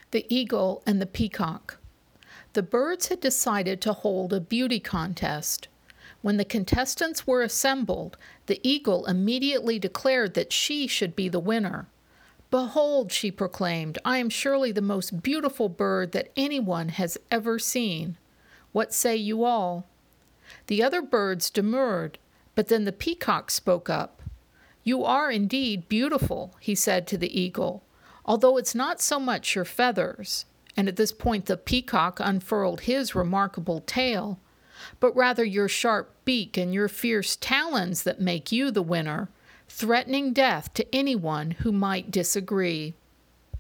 The Eagle and the Peacock. The birds had decided to hold a beauty contest. When the contestants were assembled, the eagle immediately declared that she should be the winner. "Behold," she proclaimed, "I am surely the most beautiful bird that anyone has ever seen. What say you all?" The other birds demurred, but then the peacock spoke up. "You are indeed beautiful," he said to the eagle, "although it's not so much your feathers," and at this point the peacock unfurled his remarkable tail, "but rather your sharp beak and your fierce talons that make you the winner, threatening death to anyone who might disagree."